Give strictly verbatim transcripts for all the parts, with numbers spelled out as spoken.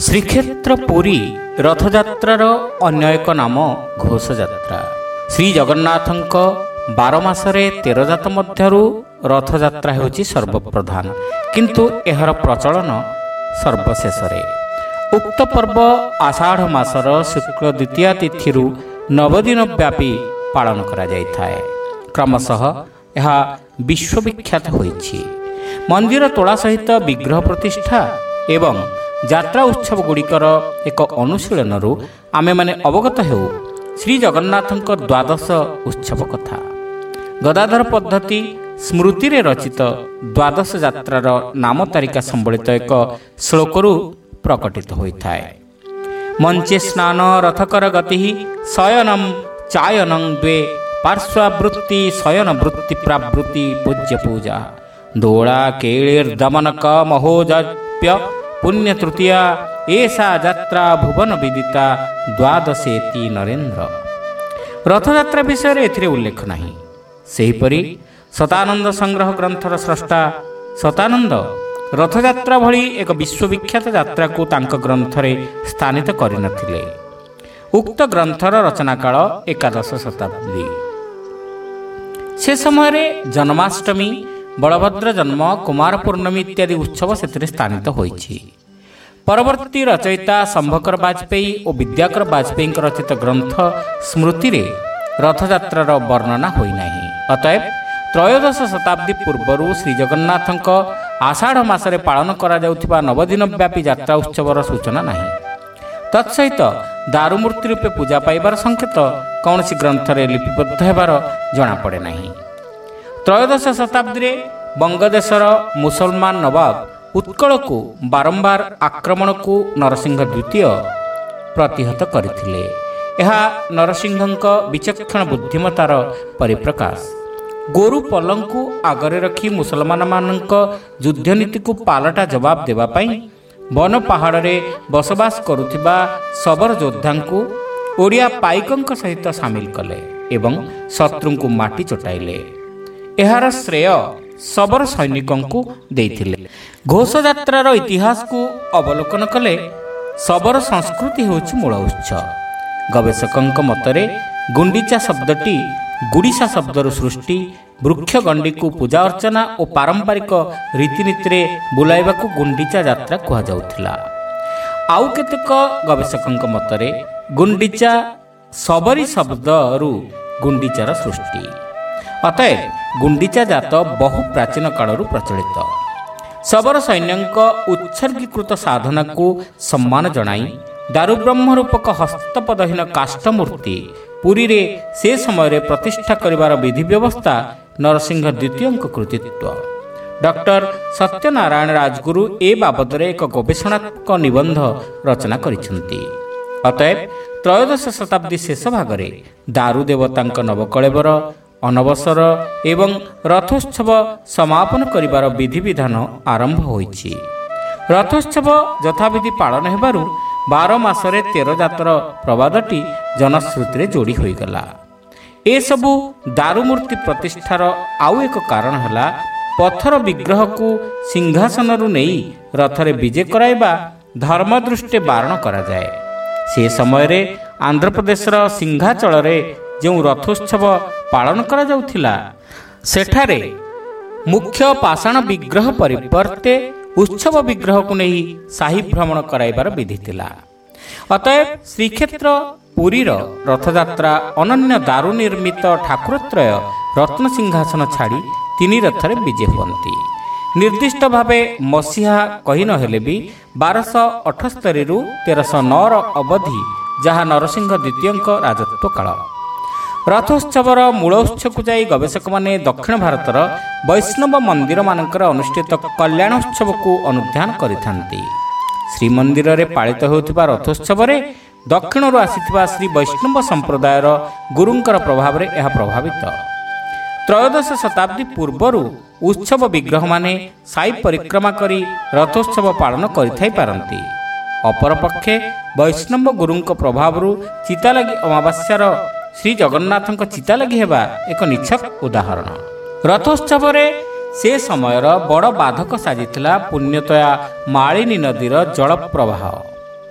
ଶ୍ରୀକ୍ଷେତ୍ର ପୁରୀ ରଥଯାତ୍ରାର ଅନ୍ୟ ଏକ ନାମ ଘୋଷଯାତ୍ରା। ଶ୍ରୀ ଜଗନ୍ନାଥଙ୍କ ବାର ମାସରେ ତେର ଜାତ ମଧ୍ୟରୁ ରଥଯାତ୍ରା ହେଉଛି ସର୍ବପ୍ରଧାନ, କିନ୍ତୁ ଏହାର ପ୍ରଚଳନ ସର୍ବଶେଷରେ। ଉକ୍ତ ପର୍ବ ଆଷାଢ଼ ମାସର ଶୁକ୍ଳ ଦ୍ୱିତୀୟା ତିଥିରୁ ନବଦିନ ବ୍ୟାପୀ ପାଳନ କରାଯାଇଥାଏ। କ୍ରମଶଃ ଏହା ବିଶ୍ୱବିଖ୍ୟାତ ହୋଇଛି। ମନ୍ଦିର ତୋଳା ସହିତ ବିଗ୍ରହ ପ୍ରତିଷ୍ଠା ଏବଂ ଯାତ୍ରା ଉତ୍ସବ ଗୁଡ଼ିକର ଏକ ଅନୁଶୀଳନରୁ ଆମେମାନେ ଅବଗତ ହେଉ ଶ୍ରୀ ଜଗନ୍ନାଥଙ୍କ ଦ୍ୱାଦଶ ଉତ୍ସବ କଥା। ଗଦାଧର ପଦ୍ଧତି ସ୍ମୃତିରେ ରଚିତ ଦ୍ୱାଦଶ ଯାତ୍ରାର ନାମ ତାରିକା ସମ୍ବଳିତ ଏକ ଶ୍ଳୋକରୁ ପ୍ରକଟିତ ହୋଇଥାଏ। ମଞ୍ଚେ ସ୍ନାନ ରଥକର ଗତି ଶୟନಂ ଚାୟନଂ ଦ୍ୱେ ପାର୍ଶ୍ୱବୃତ୍ତି ଶୟନ ବୃତ୍ତି ପ୍ରାବୃତ୍ତି ପୂଜ୍ୟ ପୂଜା ଦୋଳା କେଳିର୍ଦମନକ ମହୋଜପ୍ୟ ପୁଣ୍ୟ ତୃତୀୟା ଏଷା ଯାତ୍ରା ଭୁବନ ବିଦିତା ଦ୍ୱାଦଶେତି ନରେନ୍ଦ୍ର। ରଥଯାତ୍ରା ବିଷୟରେ ଏଥିରେ ଉଲ୍ଲେଖ ନାହିଁ। ସେହିପରି ଶତାନନ୍ଦ ସଂଗ୍ରହ ଗ୍ରନ୍ଥର ସ୍ରଷ୍ଟା ଶତାନନ୍ଦ ରଥଯାତ୍ରା ଭଳି ଏକ ବିଶ୍ୱବିଖ୍ୟାତ ଯାତ୍ରାକୁ ତାଙ୍କ ଗ୍ରନ୍ଥରେ ସ୍ଥାନିତ କରିନଥିଲେ। ଉକ୍ତ ଗ୍ରନ୍ଥର ରଚନାକାଳ ଏକାଦଶ ଶତାବ୍ଦୀ। ସେ ସମୟରେ ଜନ୍ମାଷ୍ଟମୀ, ବଳଭଦ୍ର ଜନ୍ମ, କୁମାର ପୂର୍ଣ୍ଣମୀ ଇତ୍ୟାଦି ଉତ୍ସବ ସେଥିରେ ସ୍ଥାନିତ ହୋଇଛି। ପରବର୍ତ୍ତୀ ରଚୟିତା ସମ୍ଭକର ବାଜପେୟୀ ଓ ବିଦ୍ୟାକର ବାଜପେୟୀଙ୍କ ରଚିତ ଗ୍ରନ୍ଥ ସ୍ମୃତିରେ ରଥଯାତ୍ରାର ବର୍ଣ୍ଣନା ହୋଇନାହିଁ। ଅତଏବ ତ୍ରୟୋଦଶ ଶତାବ୍ଦୀ ପୂର୍ବରୁ ଶ୍ରୀଜଗନ୍ନାଥଙ୍କ ଆଷାଢ଼ ମାସରେ ପାଳନ କରାଯାଉଥିବା ନବଦିନ ବ୍ୟାପୀ ଯାତ୍ରା ଉତ୍ସବର ସୂଚନା ନାହିଁ। ତତ୍ସହିତ ଦାରୁମୂର୍ତ୍ତି ରୂପେ ପୂଜା ପାଇବାର ସଂକେତ କୌଣସି ଗ୍ରନ୍ଥରେ ଲିପିବଦ୍ଧ ହେବାର ଜଣାପଡ଼େ ନାହିଁ। ତ୍ରୟୋଦଶ ଶତାବ୍ଦୀରେ ବଙ୍ଗଦେଶର ମୁସଲମାନ ନବାବ ଉତ୍କଳକୁ ବାରମ୍ବାର ଆକ୍ରମଣକୁ ନରସିଂହ ଦ୍ୱିତୀୟ ପ୍ରତିହତ କରିଥିଲେ। ଏହା ନରସିଂହଙ୍କ ବିଚକ୍ଷଣ ବୁଦ୍ଧିମତାର ପରିପ୍ରକାଶ। ଗୋରୁ ପଲଙ୍କୁ ଆଗରେ ରଖି ମୁସଲମାନମାନଙ୍କ ଯୁଦ୍ଧନୀତିକୁ ପାଲଟା ଜବାବ ଦେବା ପାଇଁ ବନ ପାହାଡ଼ରେ ବସବାସ କରୁଥିବା ଶବର ଯୋଦ୍ଧାଙ୍କୁ ଓଡ଼ିଆ ପାଇକଙ୍କ ସହିତ ସାମିଲ କଲେ ଏବଂ ଶତ୍ରୁଙ୍କୁ ମାଟି ଚଟାଇଲେ। ଏହାର ଶ୍ରେୟ ଶବର ସୈନିକଙ୍କୁ ଦେଇଥିଲେ। ଘୋଷଯାତ୍ରାର ଇତିହାସକୁ ଅବଲୋକନ କଲେ ଶବର ସଂସ୍କୃତି ହେଉଛି ମୂଳ ଉତ୍ସ। ଗବେଷକଙ୍କ ମତରେ ଗୁଣ୍ଡିଚା ଶବ୍ଦଟି ଗୁଡ଼ିଶା ଶବ୍ଦରୁ ସୃଷ୍ଟି। ବୃକ୍ଷ ଗଣ୍ଡିକୁ ପୂଜା ଅର୍ଚ୍ଚନା ଓ ପାରମ୍ପରିକ ରୀତିନୀତିରେ ବୁଲାଇବାକୁ ଗୁଣ୍ଡିଚା ଯାତ୍ରା କୁହାଯାଉଥିଲା। ଆଉ କେତେକ ଗବେଷକଙ୍କ ମତରେ ଗୁଣ୍ଡିଚା ଶବରୀ ଶବ୍ଦରୁ ଗୁଣ୍ଡିଚାର ସୃଷ୍ଟି। ଅତଏବ ଗୁଣ୍ଡିଚା ଜାତ ବହୁ ପ୍ରାଚୀନ କାଳରୁ ପ୍ରଚଳିତ। ଶବର ସୈନ୍ୟଙ୍କ ଉତ୍ସର୍ଗୀକୃତ ସାଧନାକୁ ସମ୍ମାନ ଜଣାଇ ଦାରୁବ୍ରହ୍ମ ରୂପକ ହସ୍ତପଦହୀନ କାଷ୍ଠମୂର୍ତ୍ତି ପୁରୀରେ ସେ ସମୟରେ ପ୍ରତିଷ୍ଠା କରିବାର ବିଧି ବ୍ୟବସ୍ଥା ନରସିଂହ ଦ୍ୱିତୀୟଙ୍କ କୃତିତ୍ୱ। ଡକ୍ଟର ସତ୍ୟନାରାୟଣ ରାଜଗୁରୁ ଏ ବାବଦରେ ଏକ ଗବେଷଣାତ୍ମକ ନିବନ୍ଧ ରଚନା କରିଛନ୍ତି। ଅତଏବ ତ୍ରୟୋଦଶ ଶତାବ୍ଦୀ ଶେଷ ଭାଗରେ ଦାରୁ ଦେବତାଙ୍କ ନବକଳେବର, ଅନବସର ଏବଂ ରଥୋତ୍ସବ ସମାପନ କରିବାର ବିଧିବିଧାନ ଆରମ୍ଭ ହୋଇଛି। ରଥୋତ୍ସବ ଯଥାବିଧି ପାଳନ ହେବାରୁ ବାର ମାସରେ ତେର ଜାତର ପ୍ରବାଦଟି ଜନଶ୍ରୁତିରେ ଯୋଡ଼ି ହୋଇଗଲା। ଏସବୁ ଦାରୁମୂର୍ତ୍ତି ପ୍ରତିଷ୍ଠାର ଆଉ ଏକ କାରଣ ହେଲା ପଥର ବିଗ୍ରହକୁ ସିଂହାସନରୁ ନେଇ ରଥରେ ବିଜେ କରାଇବା ଧର୍ମ ଦୃଷ୍ଟି ବାରଣ କରାଯାଏ। ସେ ସମୟରେ ଆନ୍ଧ୍ରପ୍ରଦେଶର ସିଂହାଚଳରେ ଯେଉଁ ରଥୋତ୍ସବ ପାଳନ କରାଯାଉଥିଲା, ସେଠାରେ ମୁଖ୍ୟ ପାଷାଣ ବିଗ୍ରହ ପରିବର୍ତ୍ତେ ଉତ୍ସବ ବିଗ୍ରହକୁ ନେଇ ସାହି ଭ୍ରମଣ କରାଇବାର ବିଧି ଥିଲା। ଅତଏବ ଶ୍ରୀକ୍ଷେତ୍ର ପୁରୀର ରଥଯାତ୍ରା ଅନନ୍ୟ ଦାରୁ ନିର୍ମିତ ଠାକୁରତ୍ରୟ ରତ୍ନସିଂହାସନ ଛାଡ଼ି ତିନି ରଥରେ ବିଜେ ହୁଅନ୍ତି। ନିର୍ଦ୍ଦିଷ୍ଟ ଭାବେ ମସିହା କହି ନହେଲେ ବି ବାରଶହ ଅଠସ୍ତରୀରୁ ତେରଶହ ନଅର ଅବଧି, ଯାହା ନରସିଂହ ଦ୍ୱିତୀୟଙ୍କ ରାଜତ୍ୱ କାଳ। ରଥୋତ୍ସବର ମୂଳ ଉତ୍ସକୁ ଯାଇ ଗବେଷକମାନେ ଦକ୍ଷିଣ ଭାରତର ବୈଷ୍ଣବ ମନ୍ଦିରମାନଙ୍କର ଅନୁଷ୍ଠିତ କଲ୍ୟାଣୋତ୍ସବକୁ ଅନୁଧ୍ୟାନ କରିଥାନ୍ତି। ଶ୍ରୀମନ୍ଦିରରେ ପାଳିତ ହେଉଥିବା ରଥୋତ୍ସବରେ ଦକ୍ଷିଣରୁ ଆସିଥିବା ଶ୍ରୀ ବୈଷ୍ଣବ ସମ୍ପ୍ରଦାୟର ଗୁରୁଙ୍କର ପ୍ରଭାବରେ ଏହା ପ୍ରଭାବିତ। ତ୍ରୟୋଦଶ ଶତାବ୍ଦୀ ପୂର୍ବରୁ ଉତ୍ସବ ବିଗ୍ରହମାନେ ସାଇ ପରିକ୍ରମା କରି ରଥୋତ୍ସବ ପାଳନ କରିଥାଇପାରନ୍ତି। ଅପରପକ୍ଷେ ବୈଷ୍ଣବ ଗୁରୁଙ୍କ ପ୍ରଭାବରୁ ଚିତାଲାଗି ଅମାବାସ୍ୟାର ଶ୍ରୀ ଜଗନ୍ନାଥଙ୍କ ଚିତାଲାଗି ହେବା ଏକ ନିଛକ ଉଦାହରଣ। ରଥୋତ୍ସବରେ ସେ ସମୟର ବଡ଼ ବାଧକ ସାଜିଥିଲା ପୁଣ୍ୟତୟା ମାଳିନୀ ନଦୀର ଜଳ ପ୍ରବାହ।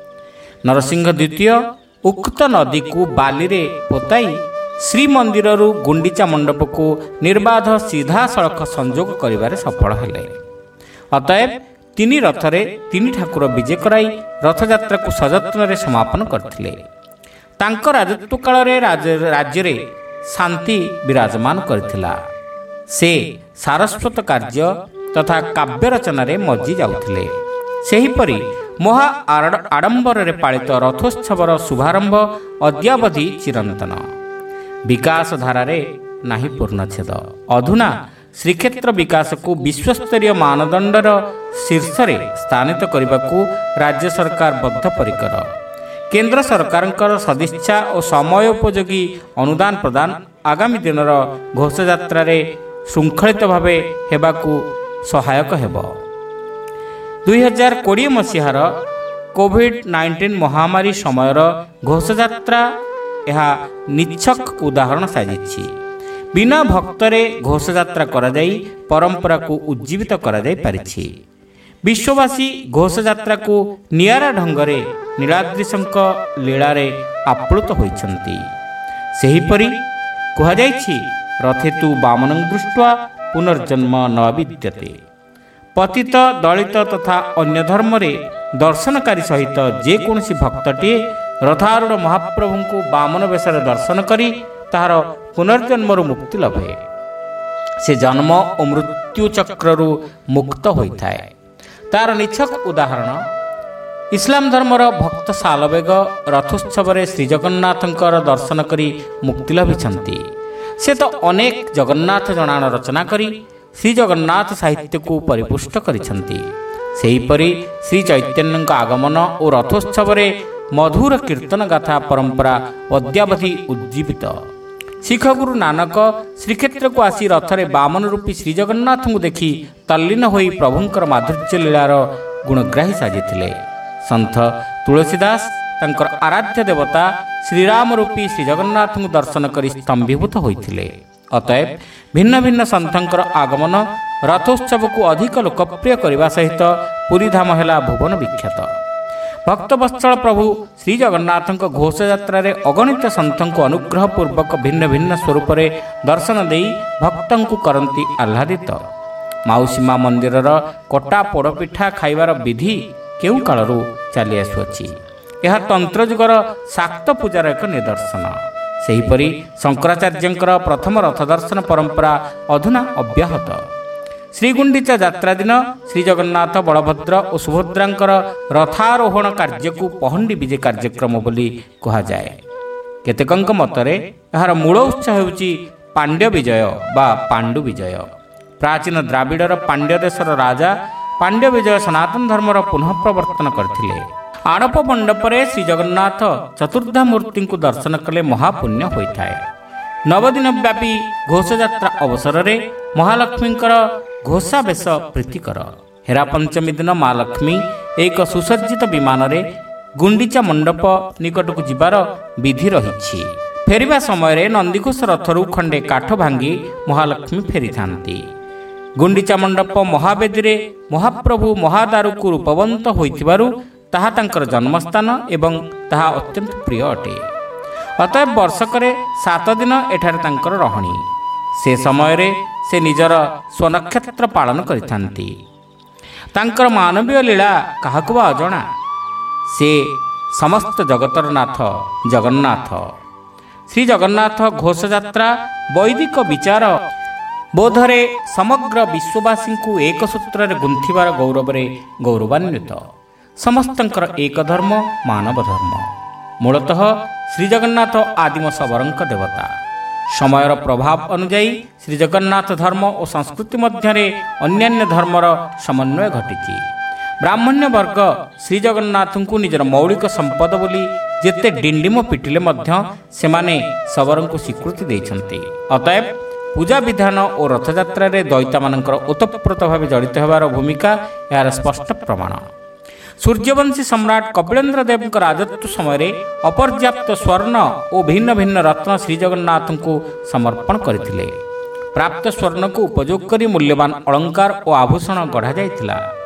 ନରସିଂହ ଦ୍ୱିତୀୟ ଉକ୍ତ ନଦୀକୁ ବାଲିରେ ପୋତାଇ ଶ୍ରୀମନ୍ଦିରରୁ ଗୁଣ୍ଡିଚା ମଣ୍ଡପକୁ ନିର୍ବାଧ ସିଧାସଳଖ ସଂଯୋଗ କରିବାରେ ସଫଳ ହେଲେ। ଅତଏବ ତିନି ରଥରେ ତିନି ଠାକୁର ବିଜେ କରାଇ ରଥଯାତ୍ରାକୁ ସଯତ୍ନରେ ସମାପନ କରିଥିଲେ। ତାଙ୍କ ରାଜତ୍ୱ କାଳରେ ରାଜ୍ୟରେ ଶାନ୍ତି ବିରାଜମାନ କରିଥିଲା। ସେ ସାରସ୍ୱତ କାର୍ଯ୍ୟ ତଥା କାବ୍ୟ ରଚନାରେ ମଜି ଯାଉଥିଲେ। ସେହିପରି ମହା ଆଡ଼ମ୍ବରରେ ପାଳିତ ରଥୋତ୍ସବର ଶୁଭାରମ୍ଭ ଅଦ୍ୟାବଧି ଚିରନ୍ତନ। ବିକାଶ ଧାରାରେ ନାହିଁ ପୂର୍ଣ୍ଣଚ୍ଛେଦ। ଅଧୁନା ଶ୍ରୀକ୍ଷେତ୍ର ବିକାଶକୁ ବିଶ୍ୱସ୍ତରୀୟ ମାନଦଣ୍ଡର ଶୀର୍ଷରେ ସ୍ଥାନିତ କରିବାକୁ ରାଜ୍ୟ ସରକାର ବଦ୍ଧପରିକର। କେନ୍ଦ୍ର ସରକାରଙ୍କର ସଦିଚ୍ଛା ଓ ସମୟୋପଯୋଗୀ ଅନୁଦାନ ପ୍ରଦାନ ଆଗାମୀ ଦିନର ଘୋଷଯାତ୍ରାରେ ଶୃଙ୍ଖଳିତ ଭାବେ ହେବାକୁ ସହାୟକ ହେବ। ଦୁଇ ହଜାର କୋଡ଼ିଏ ମସିହାର କୋଭିଡ୍ ନାଇଣ୍ଟିନ୍ ମହାମାରୀ ସମୟର ଘୋଷଯାତ୍ରା ଏହା ନିଚ୍ଛକ ଉଦାହରଣ ସାଜିଛି। ବିନା ଭକ୍ତରେ ଘୋଷଯାତ୍ରା କରାଯାଇ ପରମ୍ପରାକୁ ଉଜ୍ଜୀବିତ କରାଯାଇ ପାରିଛି। ବିଶ୍ୱବାସୀ ଘୋଷଯାତ୍ରାକୁ ନିଆରା ଢଙ୍ଗରେ ନୀଳାଦ୍ରିଶଙ୍କ ଲୀଳାରେ ଆପ୍ଲୁତ ହୋଇଛନ୍ତି। ସେହିପରି କୁହାଯାଇଛି, ରଥେତୁ ବାମନଂ ଦୃଷ୍ଟ୍ୱା ପୁନର୍ଜନ୍ମ ନ ବିଦ୍ୟତେ। ପତିତ ଦଳିତ ତଥା ଅନ୍ୟ ଧର୍ମରେ ଦର୍ଶନକାରୀ ସହିତ ଯେକୌଣସି ଭକ୍ତଟିଏ ରଥାରୂଢ଼ ମହାପ୍ରଭୁଙ୍କୁ ବାମନ ବେଶରେ ଦର୍ଶନ କରି ତାହାର ପୁନର୍ଜନ୍ମରୁ ମୁକ୍ତି ଲଭେ। ସେ ଜନ୍ମ ଓ ମୃତ୍ୟୁ ଚକ୍ରରୁ ମୁକ୍ତ ହୋଇଥାଏ। ତାର ନିଚ୍ଛକ ଉଦାହରଣ ଇସଲାମ ଧର୍ମର ଭକ୍ତ ସାଲବେଗ ରଥୋତ୍ସବରେ ଶ୍ରୀଜଗନ୍ନାଥଙ୍କର ଦର୍ଶନ କରି ମୁକ୍ତି ଲଭିଛନ୍ତି। ସେ ତ ଅନେକ ଜଗନ୍ନାଥ ଜଣାଣ ରଚନା କରି ଶ୍ରୀଜଗନ୍ନାଥ ସାହିତ୍ୟକୁ ପରିପୁଷ୍ଟ କରିଛନ୍ତି। ସେହିପରି ଶ୍ରୀ ଚୈତନ୍ୟଙ୍କ ଆଗମନ ଓ ରଥୋତ୍ସବରେ ମଧୁର କୀର୍ତ୍ତନ ଗାଥା ପରମ୍ପରା ଅଦ୍ୟାବଧି ଉଜ୍ଜୀବିତ। ଶିଖଗୁରୁ ନାନକ ଶ୍ରୀକ୍ଷେତ୍ରକୁ ଆସି ରଥରେ ବାମନ ରୂପୀ ଶ୍ରୀଜଗନ୍ନାଥଙ୍କୁ ଦେଖି ତଲ୍ଲୀନ ହୋଇ ପ୍ରଭୁଙ୍କର ମାଧୁର୍ଯ୍ୟ ଲୀଳାର ଗୁଣଗ୍ରାହୀ ସାଜିଥିଲେ। ସନ୍ଥ ତୁଳସୀ ଦାସ ତାଙ୍କର ଆରାଧ୍ୟ ଦେବତା ଶ୍ରୀରାମ ରୂପୀ ଶ୍ରୀଜଗନ୍ନାଥଙ୍କୁ ଦର୍ଶନ କରି ସ୍ତମ୍ଭୀଭୂତ ହୋଇଥିଲେ। ଅତଏବ ଭିନ୍ନ ଭିନ୍ନ ସନ୍ଥଙ୍କର ଆଗମନ ରଥୋତ୍ସବକୁ ଅଧିକ ଲୋକପ୍ରିୟ କରିବା ସହିତ ପୁରୀଧାମ ହେଲା ଭୁବନ ବିଖ୍ୟାତ। ଭକ୍ତବତ୍ସଳ ପ୍ରଭୁ ଶ୍ରୀଜଗନ୍ନାଥଙ୍କ ଘୋଷଯାତ୍ରାରେ ଅଗଣିତ ସନ୍ଥଙ୍କୁ ଅନୁଗ୍ରହ ପୂର୍ବକ ଭିନ୍ନ ଭିନ୍ନ ସ୍ୱରୂପରେ ଦର୍ଶନ ଦେଇ ଭକ୍ତଙ୍କୁ କରନ୍ତି ଆହ୍ଲାଦିତ। ମାଉସୀ ମା ମନ୍ଦିରର କଟା ପୋଡ଼ପିଠା ଖାଇବାର ବିଧି କେଉଁ କାଳରୁ ଚାଲି ଆସୁଅଛି। ଏହା ତନ୍ତ୍ରଯୁଗର ଶାକ୍ତ ପୂଜାର ଏକ ନିଦର୍ଶନ। ସେହିପରି ଶଙ୍କରାଚାର୍ଯ୍ୟଙ୍କର ପ୍ରଥମ ରଥ ଦର୍ଶନ ପରମ୍ପରା ଅଧୁନା ଅବ୍ୟାହତ। ଶ୍ରୀଗୁଣ୍ଡିଚା ଯାତ୍ରା ଦିନ ଶ୍ରୀଜଗନ୍ନାଥ ବଳଭଦ୍ର ଓ ସୁଭଦ୍ରାଙ୍କର ରଥାରୋହଣ କାର୍ଯ୍ୟକୁ ପହଣ୍ଡି ବିଜେ କାର୍ଯ୍ୟକ୍ରମ ବୋଲି କୁହାଯାଏ। କେତେକଙ୍କ ମତରେ ଏହାର ମୂଳ ଉତ୍ସ ହେଉଛି ପାଣ୍ଡ୍ୟ ବିଜୟ ବା ପାଣ୍ଡୁ ବିଜୟ। ପ୍ରାଚୀନ ଦ୍ରାବିଡ଼ର ପାଣ୍ଡ୍ୟ ଦେଶର ରାଜା ପାଣ୍ଡ୍ୟ ବିଜୟ ସନାତନ ଧର୍ମର ପୁନଃ ପ୍ରବର୍ତ୍ତନ କରିଥିଲେ। ଆଡ଼ପ ମଣ୍ଡପରେ ଶ୍ରୀଜଗନ୍ନାଥ ଚତୁର୍ଦ୍ଧା ମୂର୍ତ୍ତିଙ୍କୁ ଦର୍ଶନ କଲେ ମହାପୁଣ୍ୟ ହୋଇଥାଏ। ନବଦିନ ବ୍ୟାପୀ ଘୋଷଯାତ୍ରା ଅବସରରେ ମହାଲକ୍ଷ୍ମୀଙ୍କର ଘୋଷା ବେଶ ପ୍ରୀତିକର। ହେରା ପଞ୍ଚମୀ ଦିନ ମା ଲକ୍ଷ୍ମୀ ଏକ ସୁସଜ୍ଜିତ ବିମାନରେ ଗୁଣ୍ଡିଚା ମଣ୍ଡପ ନିକଟକୁ ଯିବାର ବିଧି ରହିଛି। ଫେରିବା ସମୟରେ ନନ୍ଦିଘୋଷ ରଥରୁ ଖଣ୍ଡେ କାଠ ଭାଙ୍ଗି ମହାଲକ୍ଷ୍ମୀ ଫେରିଥାନ୍ତି। ଗୁଣ୍ଡିଚା ମଣ୍ଡପ ମହାବେଦୀରେ ମହାପ୍ରଭୁ ମହାଦାରୁକୁ ରୂପବନ୍ତ ହୋଇଥିବାରୁ ତାହା ତାଙ୍କର ଜନ୍ମସ୍ଥାନ ଏବଂ ତାହା ଅତ୍ୟନ୍ତ ପ୍ରିୟ ଅଟେ। ଅତଏବ ବର୍ଷକରେ ସାତ ଦିନ ଏଠାରେ ତାଙ୍କର ରହଣି। ସେ ସମୟରେ ସେ ନିଜର ସ୍ୱନକ୍ଷତ୍ର ପାଳନ କରିଥାନ୍ତି। ତାଙ୍କର ମାନବୀୟ ଲୀଳା କାହାକୁ ବା ଅଜଣା। ସେ ସମସ୍ତ ଜଗତର ନାଥ ଜଗନ୍ନାଥ। ଶ୍ରୀ ଜଗନ୍ନାଥ ଘୋଷଯାତ୍ରା ବୈଦିକ ବିଚାର ବୋଧରେ ସମଗ୍ର ବିଶ୍ୱବାସୀଙ୍କୁ ଏକ ସୂତ୍ରରେ ଗୁନ୍ଥିବାର ଗୌରବରେ ଗୌରବାନ୍ୱିତ। ସମସ୍ତଙ୍କର ଏକ ଧର୍ମ ମାନବ ଧର୍ମ। ମୂଳତଃ ଶ୍ରୀଜଗନ୍ନାଥ ଆଦିମ ଶବରଙ୍କ ଦେବତା। ସମୟର ପ୍ରଭାବ ଅନୁଯାୟୀ ଶ୍ରୀଜଗନ୍ନାଥ ଧର୍ମ ଓ ସଂସ୍କୃତି ମଧ୍ୟରେ ଅନ୍ୟାନ୍ୟ ଧର୍ମର ସମନ୍ୱୟ ଘଟିଛି। ବ୍ରାହ୍ମଣ୍ୟ ବର୍ଗ ଶ୍ରୀଜଗନ୍ନାଥଙ୍କୁ ନିଜର ମୌଳିକ ସମ୍ପଦ ବୋଲି ଯେତେ ଡିଣ୍ଡିମ ପିଟିଲେ ମଧ୍ୟ ସେମାନେ ଶବରଙ୍କୁ ସ୍ୱୀକୃତି ଦେଇଛନ୍ତି। ଅତଏବ ପୂଜା ବିଧାନ ଓ ରଥଯାତ୍ରାରେ ଦୈତାମାନଙ୍କର ଓତପ୍ରୋତ ଭାବେ ଜଡ଼ିତ ହେବାର ଭୂମିକା ଏହାର ସ୍ପଷ୍ଟ ପ୍ରମାଣ। ସୂର୍ଯ୍ୟବଂଶୀ ସମ୍ରାଟ କପିଳେନ୍ଦ୍ର ଦେବଙ୍କ ରାଜତ୍ୱ ସମୟରେ ଅପର୍ଯ୍ୟାପ୍ତ ସ୍ୱର୍ଣ୍ଣ ଓ ଭିନ୍ନ ଭିନ୍ନ ରତ୍ନ ଶ୍ରୀଜଗନ୍ନାଥଙ୍କୁ ସମର୍ପଣ କରିଥିଲେ। ପ୍ରାପ୍ତ ସ୍ୱର୍ଣ୍ଣକୁ ଉପଯୋଗ କରି ମୂଲ୍ୟବାନ ଅଳଙ୍କାର ଓ ଆଭୂଷଣ ଗଢ଼ାଯାଇଥିଲା।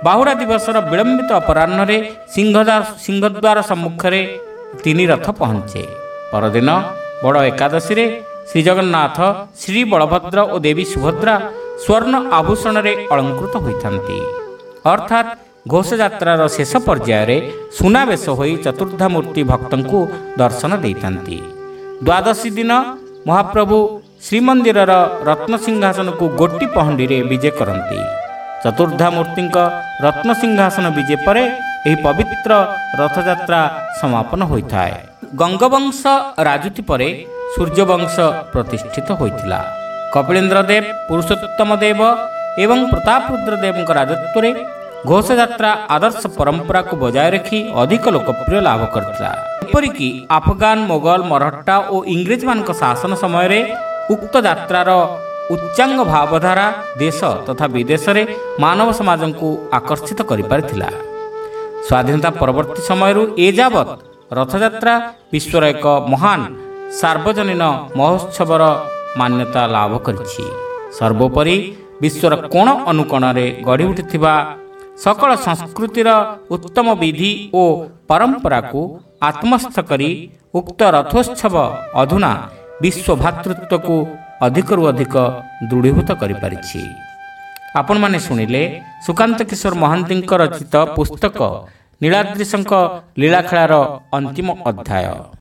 ବାହୁଡ଼ା ଦିବସର ବିଳମ୍ବିତ ଅପରାହ୍ନରେ ସିଂହଦ୍ୱାର ସମ୍ମୁଖରେ ତିନି ରଥ ପହଞ୍ଚେ। ପରଦିନ ବଡ଼ ଏକାଦଶୀରେ ଶ୍ରୀଜଗନ୍ନାଥ, ଶ୍ରୀ ବଳଭଦ୍ର ଓ ଦେବୀ ସୁଭଦ୍ରା ସ୍ୱର୍ଣ୍ଣ ଆଭୂଷଣରେ ଅଳଙ୍କୃତ ହୋଇଥାନ୍ତି। ଅର୍ଥାତ୍ ଘୋଷଯାତ୍ରାର ଶେଷ ପର୍ଯ୍ୟାୟରେ ସୁନାବେଶ ହୋଇ ଚତୁର୍ଦ୍ଧାମୂର୍ତ୍ତି ଭକ୍ତଙ୍କୁ ଦର୍ଶନ ଦେଇଥାନ୍ତି। ଦ୍ୱାଦଶୀ ଦିନ ମହାପ୍ରଭୁ ଶ୍ରୀମନ୍ଦିରର ରତ୍ନସିଂହାସନକୁ ଗୋଟି ପହଣ୍ଡିରେ ବିଜେ କରନ୍ତି। ଚତୁର୍ଦ୍ଧାମୂର୍ତ୍ତିଙ୍କ ରତ୍ନସିଂହାସନ ବିଜେ ପରେ ଏହି ପବିତ୍ର ରଥଯାତ୍ରା ସମାପନ ହୋଇଥାଏ। ଗଙ୍ଗବଂଶ ରାଜୁତି ପରେ ସୂର୍ଯ୍ୟବଂଶ ପ୍ରତିଷ୍ଠିତ ହୋଇଥିଲା। କପିଳେନ୍ଦ୍ର ଦେବ, ପୁରୁଷୋତ୍ତମ ଦେବ ଏବଂ ପ୍ରତାପରୁଦ୍ର ଦେବଙ୍କ ରାଜତ୍ୱରେ ଘୋଷଯାତ୍ରା ଆଦର୍ଶ ପରମ୍ପରାକୁ ବଜାୟ ରଖି ଅଧିକ ଲୋକପ୍ରିୟ ଲାଭ କରିଥିଲା। ଏପରିକି ଆଫଗାନ, ମୋଗଲ, ମରହଟ୍ଟା ଓ ଇଂରେଜମାନଙ୍କ ଶାସନ ସମୟରେ ଉକ୍ତ ଯାତ୍ରାର ଉଚ୍ଚାଙ୍ଗ ଭାବଧାରା ଦେଶ ତଥା ବିଦେଶରେ ମାନବ ସମାଜକୁ ଆକର୍ଷିତ କରିପାରିଥିଲା। ସ୍ୱାଧୀନତା ପରବର୍ତ୍ତୀ ସମୟରୁ ଏଯାବତ୍ ରଥଯାତ୍ରା ବିଶ୍ୱର ଏକ ମହାନ ସାର୍ବଜନୀନ ମହୋତ୍ସବର ମାନ୍ୟତା ଲାଭ କରିଛି। ସର୍ବୋପରି ବିଶ୍ୱର କୋଣ ଅନୁକୋଣରେ ଗଢ଼ି ଉଠିଥିବା ସକଳ ସଂସ୍କୃତିର ଉତ୍ତମ ବିଧି ଓ ପରମ୍ପରାକୁ ଆତ୍ମସ୍ଥ କରି ଉକ୍ତ ରଥୋତ୍ସବ ଅଧୁନା ବିଶ୍ୱ ଭାତୃତ୍ୱକୁ ଅଧିକରୁ ଅଧିକ ଦୃଢ଼ୀଭୂତ କରିପାରିଛି। ଆପଣମାନେ ଶୁଣିଲେ ସୁକାନ୍ତ କିଶୋର ମହାନ୍ତିଙ୍କ ରଚିତ ପୁସ୍ତକ ନୀଳାଦ୍ରିଶଙ୍କ ଲୀଳାଖେଳାର ଅନ୍ତିମ ଅଧ୍ୟାୟ।